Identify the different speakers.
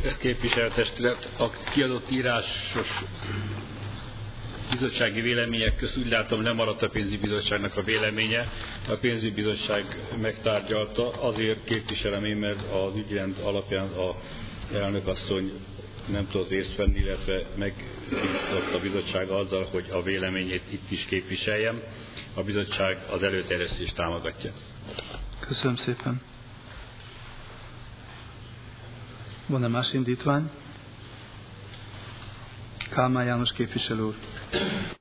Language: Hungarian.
Speaker 1: képviselőtestület, a kiadott írásos bizottsági vélemények közt úgy látom lemaradt a pénzügyi bizottságnak a véleménye. A pénzügyi bizottság megtárgyalta, azért képviselem én, mert az ügyrend alapján a elnökasszony nem tudott részt venni, illetve megbízott a bizottság azzal, hogy a véleményét itt is képviseljem. A bizottság az előterjesztést támogatja.
Speaker 2: Köszönöm szépen. Van-e más indítvány? Kálmán János képviselő úr.